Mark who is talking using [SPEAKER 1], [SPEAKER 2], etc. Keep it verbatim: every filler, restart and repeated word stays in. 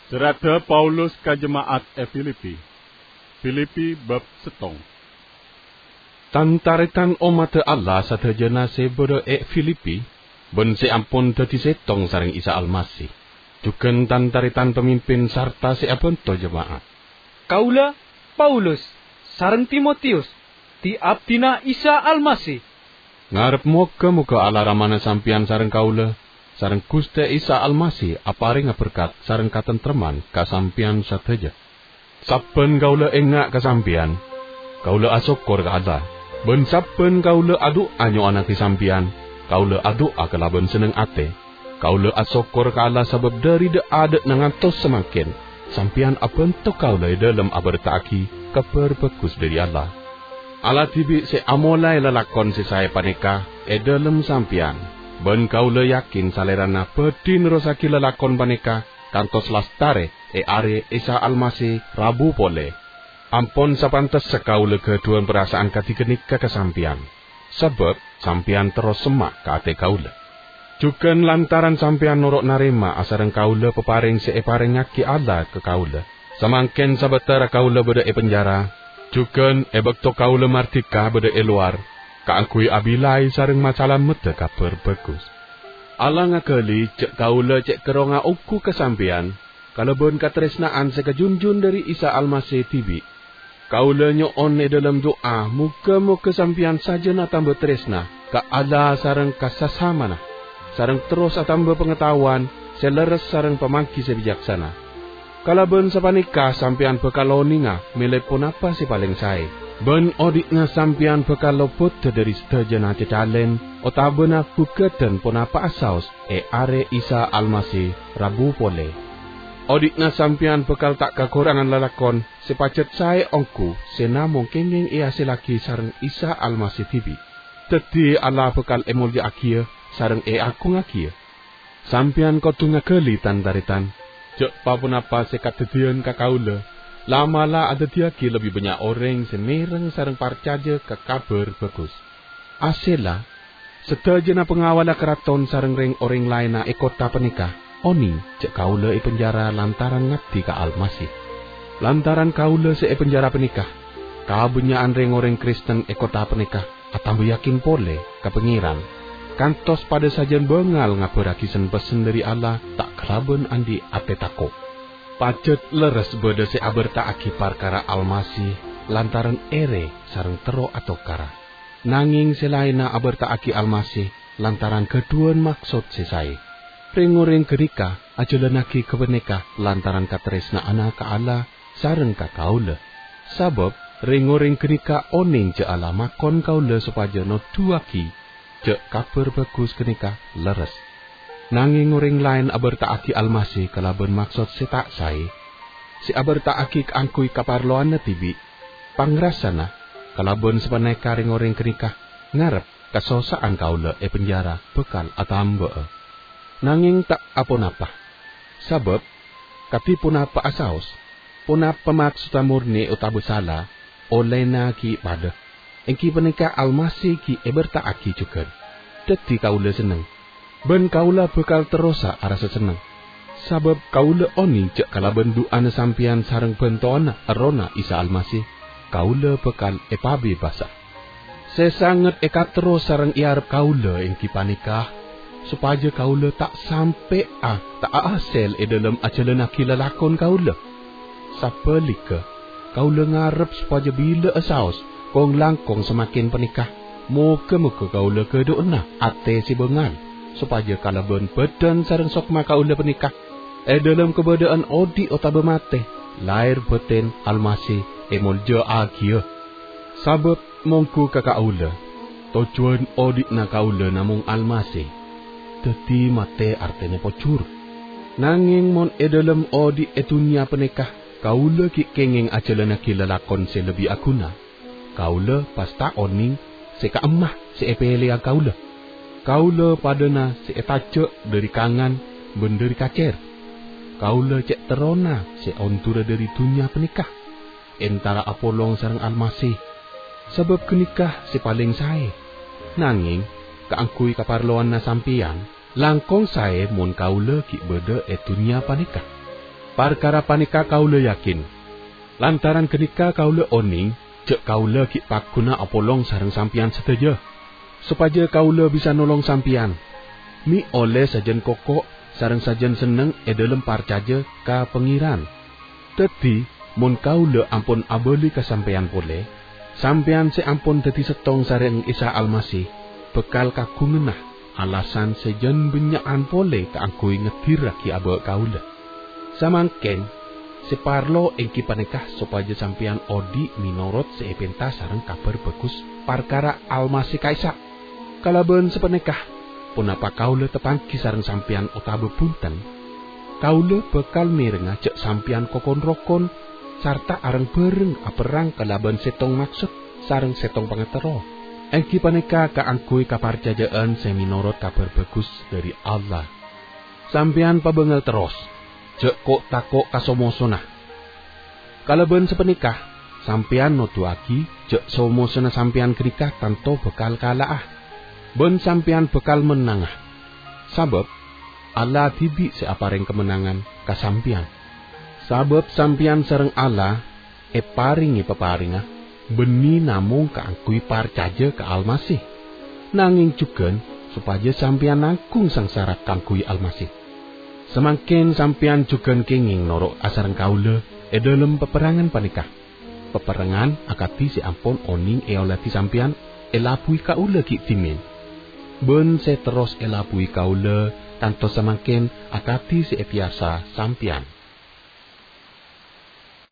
[SPEAKER 1] Serata Paulus ka jemaat e Filipi. Filipi bab setong.
[SPEAKER 2] Tantaritan umat Allah sataja nase bodo e Filipi, ben se ampun dadi setong sareng Isa Almasih. Juken tantaritan pemimpin sarta se abento jemaat.
[SPEAKER 3] Kaula Paulus sareng Timotius ti abdina Isa Almasih.
[SPEAKER 2] Ngarep moga-moga Allah ramana sampian sareng kaula, sareng Gusti Isa Almasih aparing berkat sareng katentreman kasampian sataja. Saben kaula engak kasampian, kaula asyukur ka Allah. Ben saben kaula adu anyo anak sampian, kaula adu akalaben seneng ate. Kaula asyukur ka Allah sebab dari de adet nangantos semakin sampian abentuk kaula dalam abertaki kabar bagus dari Allah. Allah tibi se amolai lelakon se saya panika e dalam sampian. Ben kaula yakin salerana bedin rosaki lelakon panika kantos lastare e are Isa Almasih Rabu pole. Ampun sapantes sekaula keduan perasaan katigenik ka kasampian. Sebab sampian terus semak ka ate kaula. Juken lantaran sampian norok narima asareng kaula peparing se e paring ngaki Allah ke kaula. Samangken sabatara kaula beda e penjara. Juken e bekto kaula martika beda e luar. Kaangkui abilai sareng macalan mete kabar bagus. Allah ngakeli cek kaula cek keronga uku kesampian. Kalebon katresnaan sekejunjun dari Isa Almasih tibi. Kaula nyoon e dalam doa, muka-muka sampian saja na tambah tresna, ka Allah sareng kasasamana, sareng terus atambah pengetahuan, seleres sareng pemangki sebijaksana. Kalebon sapanika sampian bekaloninga, milih pun apa si paling sae. Ben odikna sampian bekalopot dari sedajana cecalen, otabena buketen pun apa asaus, e are Isa Almasih Rabu pole. Odikna sampian bekal tak kekurangan lalakon, sepacet saya ongku, senamong kengeng ia silaki sareng Isa Almasih tibi. Teti Allah bekal emulya akia, sareng e aku ngakia. Sampian kau tunga keli tantaritan, jek papun apa sekat tedian kakaula, lamalah ada diaki lebih banyak orang semereng sareng parcaja ke kabar bagus. Asela, sedajana pengawala keraton sareng ring orang lain e kota penikah. Oni cek kaula e penjara lantaran ngabdi ka Almasih. Lantaran kaula se e penjara penikah, kabenyaan ring orang Kristen e kota penikah, atambu yakin pole ka pengiran. Kantos pada sajan bengal ngabaraki sen pesen dari Allah tak kelaben andi ate tako. Pacet leres beda se abertaaki parkara Almasih lantaran ere sareng tero atau kara. Nanging selaina abertaaki Almasih lantaran keduan maksud sesai. Ring-ring gerika ajalanaki kebeneka lantaran katresna anak ka Allah sareng ka kaula. Sabab ring-ring gerika oning je Allah makon kaula supaya no duaki je kabar bagus kenika leres. Nanging ring lain abertaaki Almasih kalaben maksud setak sae. Si abertaaki angkui kaparloan tibi pangrasana kalaben sepaneka ring-ring gerika ngarep kasosaan kaula e penjara bekal atamba. Nanging tak apa-apa. Sabab, kati punapa asaos, punapa maksuda murni utabu sala, oleh na ki pada. Engki penika Almasih ki ebertaaki juga. Dadi kaula seneng. Ben kaula bekal terosa arasa seneng. Sabab kaula oni cek kalaben duana sampian sareng bentoana arona Isa Almasih, kaula bekal epabe basa. Sesanget eka terus sareng iarep kaula engki panikah, supaya kaula tak sampai ah tak asal e dalam ajalanaki lalakon kaula. Sapelika kaula ngarep supaya bila asaos kong langkong semakin penikah, moga-moga kaula kedoona ate si bengal supaya kalaben badan sareng sokma kaula penikah e dalam kebadaan odi otabe mate lahir batin Almasih e mulja agia. Sabab mongku ka kaula tujuan odikna kaula namung Almasih. Teti mate artene pocur. Nanging mon e dalam odi etunya penikah, kaula ki kengeng ajalana ki lalakon se lebih aguna. Kaula pasta oning se ka emah se epelea kaula. Kaula padana se etace dari kangan ben dari kacer. Kaula cek terona se ontura dari dunia penikah. Entara Apolong sareng Almasih. Sebab kenikah se paling sae. Nanging kaangkui kaparloan na sampian, langkong sae mun kaula ki beda etunya panikah. Parkara panika kaula yakin. Lantaran kenika kaula oning, cek kaula ki paguna apolong sareng sampian seteja. Supaya kaula bisa nolong sampian. Mi oleh sajen kokok sareng sajen seneng e dalem parcaja ka pengiran. Teti mun kaula ampun abeli ka sampean pole, sampean se ampun dadi setong sareng Isa Almasih, bekal kagungenah alasan sejen benyaan pole kaangkui ngedir ki aba kaula. Samangken separlo engki panikah supaya sampean odi minorot seepenta sareng kabar bagus parkara Almasih kaisa. Kalaben sepenikah punapa kaula tepangki sareng sampean otabe punten, kaula bekal mireng cek sampean kokon rokon sarta areng bareng aperang kalaban setong maksud sareng setong pangetero. Engki panika kaangkui kaparcayaan seminorot kabar bagus dari Allah. Sampean pabengel terus, cek kok takok kasomosona. Kalaban sepenikah, sampean notuaki cek somosona sampean kenika tanto bekal kalaah. Ben sampean bekal menangah. Sabab Allah tibi seapareng kemenangan kasampian. Sabab sampian sareng Allah e paringi peparingah beni namung kaangkui parcaja ke Almasih. Nanging jugen supaya sampian nangkung sangsara kaangkui Almasih. Semangkin sampian jugen kenging norok asareng kaula e dalem peperangan panikah. Peperangan akati si ampun oning e oleh sampian elapui kaula ki timin. Ben se terus elapui kaula tanto semangkin akati si biasa sampian.